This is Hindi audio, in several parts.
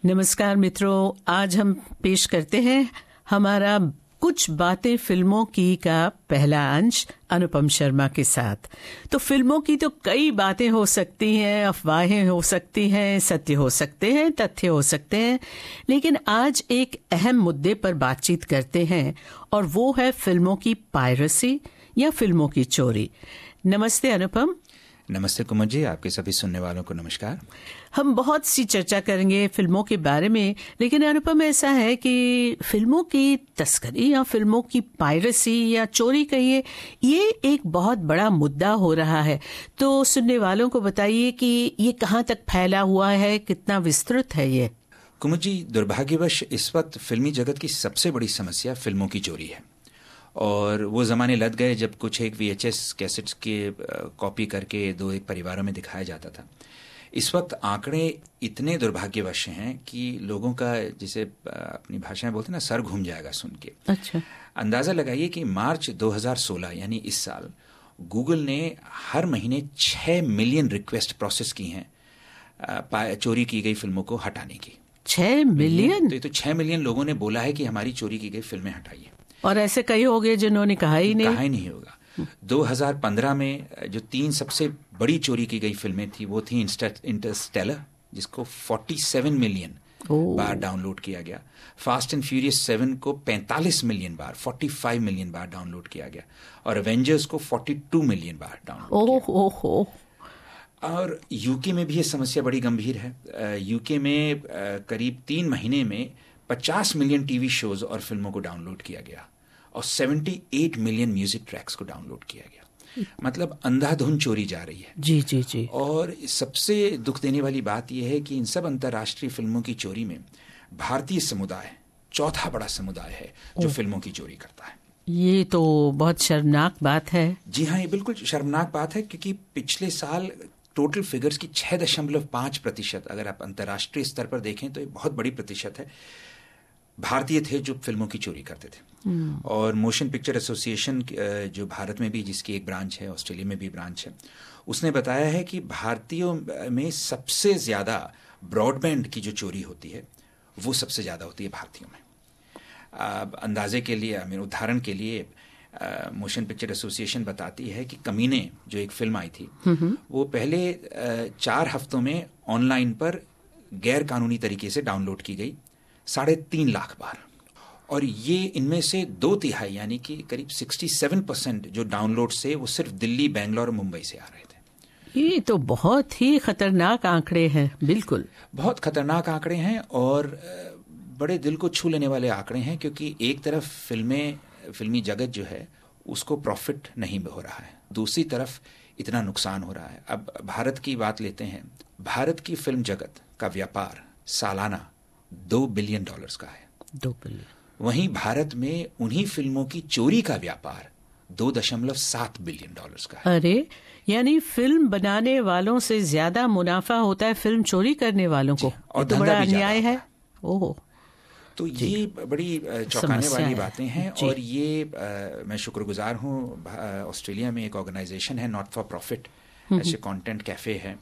नमस्कार मित्रों, आज हम पेश करते हैं हमारा कुछ बातें फिल्मों की का पहला अंश अनुपम शर्मा के साथ। तो फिल्मों की तो कई बातें हो सकती हैं, अफवाहें हो सकती हैं, सत्य हो सकते हैं, तथ्य हो सकते हैं, लेकिन आज एक अहम मुद्दे पर बातचीत करते हैं और वो है फिल्मों की पायरेसी या फिल्मों की चोरी। नमस्ते अनुपम। नमस्ते कुमार जी, आपके सभी सुनने वालों को नमस्कार। हम बहुत सी चर्चा करेंगे फिल्मों के बारे में, लेकिन अनुपम ऐसा है कि फिल्मों की तस्करी या फिल्मों की पायरेसी या चोरी कहिए, ये एक बहुत बड़ा मुद्दा हो रहा है। तो सुनने वालों को बताइए कि ये कहाँ तक फैला हुआ है, कितना विस्तृत है ये। कुमार जी, दुर्भाग्यवश इस वक्त फिल्मी जगत की सबसे बड़ी समस्या फिल्मों की चोरी है। और वो ज़माने लग गए जब कुछ एक VHS कैसेट्स के कॉपी करके दो एक परिवारों में दिखाया जाता था। इस वक्त आंकड़े इतने दुर्भाग्यवश हैं कि लोगों का, जिसे अपनी भाषा में बोलते हैं ना, सर घूम जाएगा सुन के। अच्छा। अंदाज़ा लगाइए कि मार्च 2016 यानी इस साल गूगल ने हर महीने 6 मिलियन रिक्वेस्ट प्रोसेस की हैं चोरी की गई फिल्मों को हटाने की। 6 मिलियन? तो ये तो 6 मिलियन लोगों ने बोला है कि हमारी चोरी की गई फिल्में हटाइए। और ऐसे कई हो गए जिन्होंने कहा ही नहीं होगा। 2015 में जो 3 सबसे बड़ी चोरी की गई फिल्में थी वो थी इंटरस्टेलर, जिसको 47 मिलियन बार डाउनलोड किया गया। फास्ट एंड फ्यूरियस 7 को 45 मिलियन बार, 45 मिलियन बार डाउनलोड किया गया। और एवेंजर्स को 42 मिलियन बार डाउनलोड किया। और यूके में भी ये समस्या बड़ी गंभीर है। यूके में करीब 3 महीने में 50 मिलियन टीवी शोज और फिल्मों को डाउनलोड किया गया और 78 मिलियन म्यूजिक ट्रैक्स को डाउनलोड किया गया। मतलब अंधाधुंध चोरी जा रही है। जी जी जी। और सबसे दुख देने वाली बात यह है कि इन सब अंतर्राष्ट्रीय फिल्मों की चोरी में भारतीय समुदाय चौथा बड़ा समुदाय है जो फिल्मों की चोरी करता है। ये तो बहुत शर्मनाक बात है। जी हाँ, ये बिल्कुल शर्मनाक बात है, क्योंकि पिछले साल टोटल फिगर्स की 6.5%, अगर आप अंतर्राष्ट्रीय स्तर पर देखें तो ये बहुत बड़ी प्रतिशत है, भारतीय थे जो फिल्मों की चोरी करते थे। और मोशन पिक्चर एसोसिएशन जो भारत में भी, जिसकी एक ब्रांच है, ऑस्ट्रेलिया में भी ब्रांच है, उसने बताया है कि भारतीयों में सबसे ज़्यादा ब्रॉडबैंड की जो चोरी होती है वो सबसे ज़्यादा होती है भारतीयों में। अंदाजे के लिए, उदाहरण के लिए, मोशन पिक्चर एसोसिएशन बताती है कि कमीने जो एक फिल्म आई थी वो पहले 4 हफ्तों में ऑनलाइन पर गैर कानूनी तरीके से डाउनलोड की गई 3.5 लाख बार। और ये इनमें से 2/3 यानी कि करीब 67% जो डाउनलोड से वो सिर्फ दिल्ली, बेंगलोर और मुंबई से आ रहे थे। ये तो बहुत ही खतरनाक आंकड़े हैं। बिल्कुल बहुत खतरनाक आंकड़े हैं और बड़े दिल को छू लेने वाले आंकड़े हैं, क्योंकि एक तरफ फिल्मी जगत जो है उसको प्रॉफिट नहीं हो रहा है, दूसरी तरफ इतना नुकसान हो रहा है। अब भारत की बात लेते हैं। भारत की फिल्म जगत का व्यापार सालाना $2 बिलियन का है। 2 बिलियन। वहीं भारत में उन्हीं फिल्मों की चोरी का व्यापार $2.7 बिलियन का है। अरे, यानी फिल्म बनाने वालों से ज्यादा मुनाफा होता है फिल्म चोरी करने वालों को। और तो बड़ा अन्याय है। ओह, तो ये बड़ी चौंकाने वाली बातें हैं। और ये मैं शुक्रगुजार हूँ, ऑस्ट्रेलिया में एक ऑर्गेनाइजेशन है नॉट फॉर प्रॉफिट, ऐसे कंटेंट कैफे है,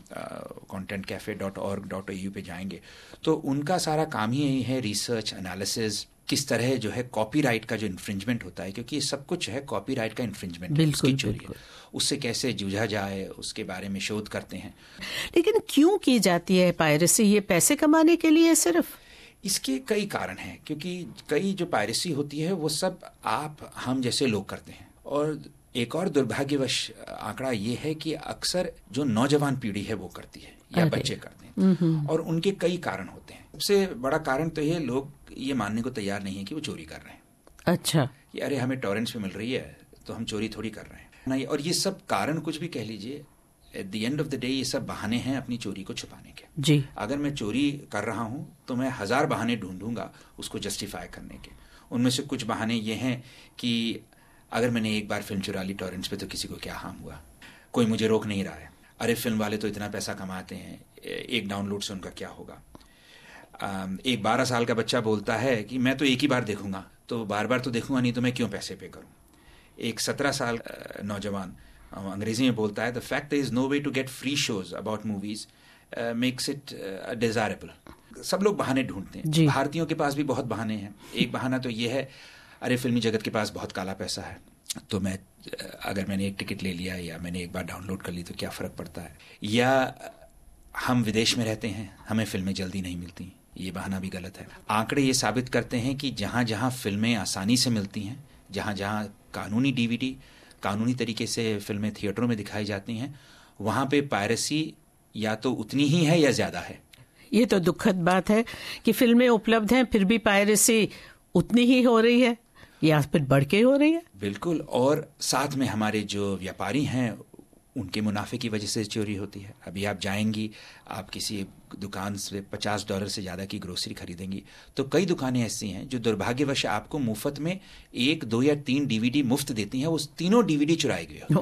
contentcafe.org.au पे जाएंगे तो उनका सारा काम ही यही है, रिसर्च एनालिसिस, किस तरह जो है कॉपीराइट का जो इन्फ्रिंजमेंट होता है, क्योंकि ये सब कुछ है कॉपीराइट का इन्फ्रिंजमेंट, उसकी चोरी है, उससे कैसे जूझा जाए उसके बारे में शोध करते हैं। लेकिन क्यों की जाती है पायरेसी? ये पैसे कमाने के लिए सिर्फ? इसके कई कारण हैं, क्योंकि कई जो पायरेसी होती है वो सब हम जैसे लोग करते हैं। और एक और दुर्भाग्यवश आंकड़ा ये है कि अक्सर जो नौजवान पीढ़ी है वो करती है या बच्चे करते हैं, और उनके कई कारण होते हैं। सबसे बड़ा कारण तो ये, लोग ये मानने को तैयार नहीं है कि वो चोरी कर रहे हैं। अच्छा, कि अरे हमें टॉरेंट्स पे मिल रही है तो हम चोरी थोड़ी कर रहे हैं नहीं। और ये सब कारण कुछ भी कह लीजिए, at the end of the day ये सब बहाने हैं अपनी चोरी को छुपाने के। जी। अगर मैं चोरी कर रहा हूँ तो मैं 1000 बहाने ढूंढूंगा उसको जस्टिफाई करने के। उनमें से कुछ बहाने ये हैं कि अगर मैंने एक बार फिल्म चुरा ली टॉरेंट्स पे तो किसी को क्या हार्म हुआ, कोई मुझे रोक नहीं रहा है। अरे फिल्म वाले तो इतना पैसा कमाते हैं, एक डाउनलोड से उनका क्या होगा। एक 12 साल का बच्चा बोलता है कि मैं तो एक ही बार देखूंगा, तो बार बार तो देखूंगा नहीं, तो मैं क्यों पैसे पे करूं। एक 17 साल नौजवान अंग्रेजी में बोलता है, the fact is no way to get free shows about movies makes it desirable. सब लोग बहाने ढूंढते हैं। भारतीयों के पास भी बहुत बहाने हैं। एक बहाना तो ये है, अरे फिल्मी जगत के पास बहुत काला पैसा है, तो अगर मैंने एक टिकट ले लिया या मैंने एक बार डाउनलोड कर ली तो क्या फ़र्क पड़ता है। या हम विदेश में रहते हैं, हमें फिल्में जल्दी नहीं मिलती, ये बहाना भी गलत है। आंकड़े ये साबित करते हैं कि जहाँ जहाँ फिल्में आसानी से मिलती हैं, जहाँ जहाँ कानूनी DVD, कानूनी तरीके से फिल्में थिएटरों में दिखाई जाती हैं, वहाँ पे पायरेसी या तो उतनी ही है या ज़्यादा है। ये तो दुखद बात है कि फिल्में उपलब्ध हैं फिर भी पायरेसी उतनी ही हो रही है या फिर बढ़ के हो रही है। बिल्कुल। और साथ में हमारे जो व्यापारी हैं उनके मुनाफे की वजह से चोरी होती है। अभी आप जाएंगी, आप किसी दुकान से $50 से ज़्यादा की ग्रोसरी खरीदेंगी तो कई दुकानें ऐसी हैं जो दुर्भाग्यवश आपको मुफ्त में 1, 2 या 3 DVD मुफ्त देती हैं। उस तीनों DVD चुराए गए।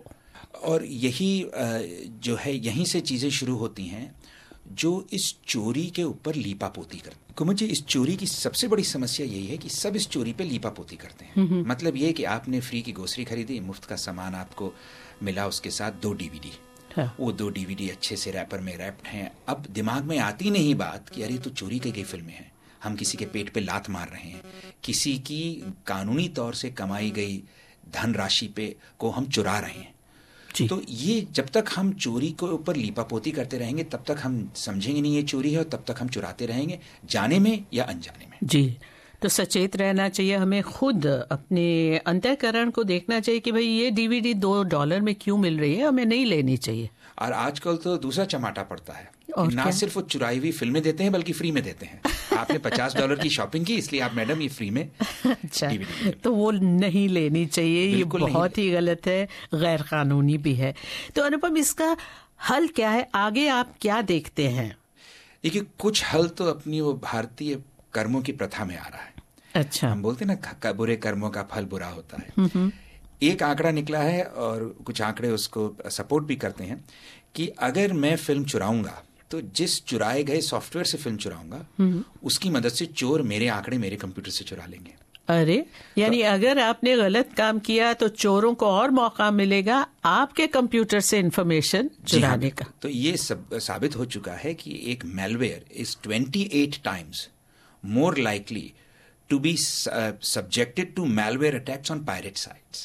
और यही जो है, यहीं से चीज़ें शुरू होती हैं जो इस चोरी के ऊपर लीपापोती करते हैं। मुझे इस चोरी की सबसे बड़ी समस्या यही है कि सब इस चोरी पे लीपापोती करते हैं। मतलब ये कि आपने फ्री की ग्रोसरी खरीदी, मुफ्त का सामान आपको मिला, उसके साथ 2 DVD। वो 2 DVD अच्छे से रैपर में रैप्ड हैं। अब दिमाग में आती नहीं बात कि अरे तो चोरी की गई फिल्में हैं, हम किसी के पेट पे लात मार रहे हैं, किसी की कानूनी तौर से कमाई गई धनराशि पे को हम चुरा रहे हैं। तो ये जब तक हम चोरी के ऊपर लीपापोती करते रहेंगे तब तक हम समझेंगे नहीं ये चोरी है, और तब तक हम चुराते रहेंगे, जाने में या अनजाने में। जी, तो सचेत रहना चाहिए हमें, खुद अपने अंतःकरण को देखना चाहिए कि भाई ये DVD $2 में क्यों मिल रही है, हमें नहीं लेनी चाहिए। और आजकल तो दूसरा चमाटा पड़ता है, ना सिर्फ वो चुराई हुई फिल्में देते हैं बल्कि फ्री में देते हैं। आपने $50 की शॉपिंग की, इसलिए आप मैडम ये फ्री में अच्छा, तो वो नहीं लेनी चाहिए, ये बहुत ही गलत है, गैर कानूनी भी है। तो अनुपम, इसका हल क्या है, आगे आप क्या देखते हैं? देखिए, कुछ हल तो अपनी वो भारतीय कर्मों की प्रथा में आ रहा है। अच्छा, हम बोलते हैं ना, बुरे कर्मों का फल बुरा होता है। एक आंकड़ा निकला है और कुछ आंकड़े उसको सपोर्ट भी करते हैं कि अगर मैं फिल्म चुराऊंगा तो जिस चुराए गए सॉफ्टवेयर से फिल्म चुराऊंगा उसकी मदद से चोर मेरे आंकड़े मेरे कंप्यूटर से चुरा लेंगे। अरे, यानी अगर आपने गलत काम किया तो चोरों को और मौका मिलेगा आपके कंप्यूटर से इंफॉर्मेशन चुराने का। तो ये सब साबित हो चुका है कि एक malware is 28 times more likely to be subjected to malware attacks on pirate sites.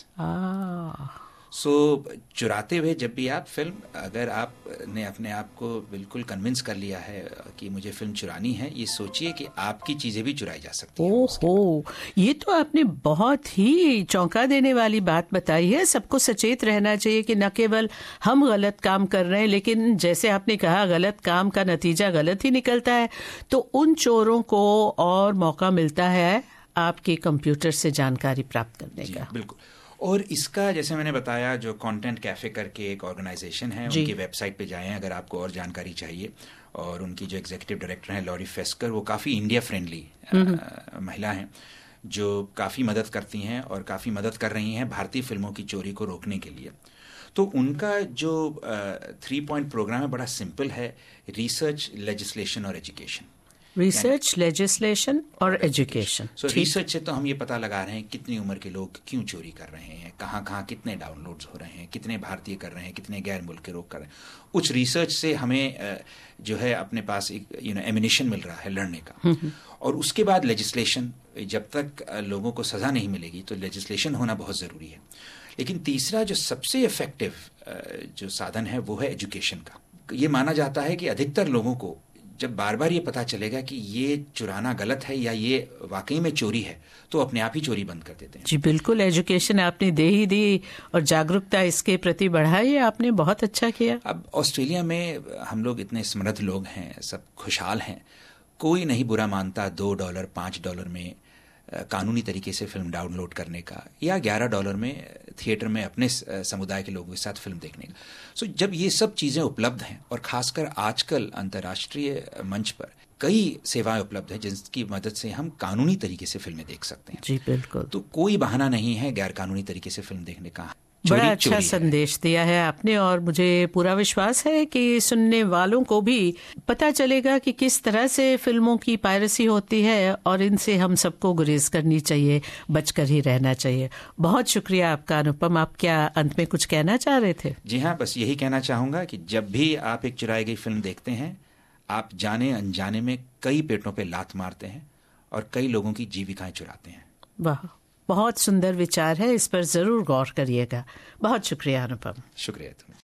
So चुराते हुए जब भी आप फिल्म, अगर आपने अपने आप को बिल्कुल कन्विंस कर लिया है कि मुझे फिल्म चुरानी है, ये सोचिए कि आपकी चीजें भी चुराई जा सकती हैं। ओहो, ये तो आपने बहुत ही चौंका देने वाली बात बताई है। सबको सचेत रहना चाहिए कि न केवल हम गलत काम कर रहे हैं, लेकिन जैसे आपने कहा गलत काम का नतीजा गलत ही निकलता है, तो उन चोरों को और मौका मिलता है आपके कंप्यूटर से जानकारी प्राप्त करने का। बिल्कुल। और इसका जैसे मैंने बताया, जो कंटेंट कैफे करके एक ऑर्गेनाइजेशन है, उनकी वेबसाइट पे जाएं अगर आपको और जानकारी चाहिए। और उनकी जो एग्जीक्यूटिव डायरेक्टर हैं लॉरी फेस्कर, वो काफ़ी इंडिया फ्रेंडली महिला हैं जो काफ़ी मदद करती हैं और काफ़ी मदद कर रही हैं भारतीय फिल्मों की चोरी को रोकने के लिए। तो उनका जो 3 पॉइंट प्रोग्राम है बड़ा सिंपल है, रिसर्च, लेजिस्लेशन और एजुकेशन। रिसर्च, लेजिस्लेशन और एजुकेशन। सो रिसर्च से तो हम ये पता लगा रहे हैं कितनी उम्र के लोग क्यों चोरी कर रहे हैं, कहाँ कहाँ कितने डाउनलोड्स हो रहे हैं, कितने भारतीय कर रहे हैं, कितने गैर मुल्क के लोग कर रहे हैं। उस रिसर्च से हमें जो है अपने पास एक एमिनेशन मिल रहा है लड़ने का। और उसके बाद लेजिस्लेशन, जब तक लोगों को सजा नहीं मिलेगी तो लेजिस्लेशन होना बहुत ज़रूरी है। लेकिन तीसरा जो सबसे इफेक्टिव जो साधन है वो है एजुकेशन का। ये माना जाता है कि अधिकतर लोगों को जब बार बार ये पता चलेगा कि ये चुराना गलत है या ये वाकई में चोरी है, तो अपने आप ही चोरी बंद कर देते हैं। जी बिल्कुल, एजुकेशन आपने दे ही दी और जागरूकता इसके प्रति बढ़ाई, आपने बहुत अच्छा किया। अब ऑस्ट्रेलिया में हम लोग इतने समृद्ध लोग हैं, सब खुशहाल हैं, कोई नहीं बुरा मानता $2, $5 में कानूनी तरीके से फिल्म डाउनलोड करने का, या $11 में थिएटर में अपने समुदाय के लोगों के साथ फिल्म देखने का। सो जब ये सब चीज़ें उपलब्ध हैं, और ख़ासकर आजकल अंतर्राष्ट्रीय मंच पर कई सेवाएं उपलब्ध हैं जिसकी मदद से हम कानूनी तरीके से फिल्में देख सकते हैं। जी बिल्कुल। तो कोई बहाना नहीं है गैर कानूनी तरीके से फिल्म देखने का। बड़ा अच्छा संदेश दिया है आपने, और मुझे पूरा विश्वास है कि सुनने वालों को भी पता चलेगा कि किस तरह से फिल्मों की पायरेसी होती है, और इनसे हम सबको गुरेज करनी चाहिए, बचकर ही रहना चाहिए। बहुत शुक्रिया आपका अनुपम। आप क्या अंत में कुछ कहना चाह रहे थे? जी हाँ, बस यही कहना चाहूँगा कि जब भी आप एक चुराई गई फिल्म देखते हैं, आप जाने अनजाने में कई पेटों पे लात मारते हैं और कई लोगों की जीविकाएं चुराते हैं। वाह, बहुत सुंदर विचार है, इस पर जरूर गौर करिएगा। बहुत शुक्रिया अनुपम। शुक्रिया तुम्हें।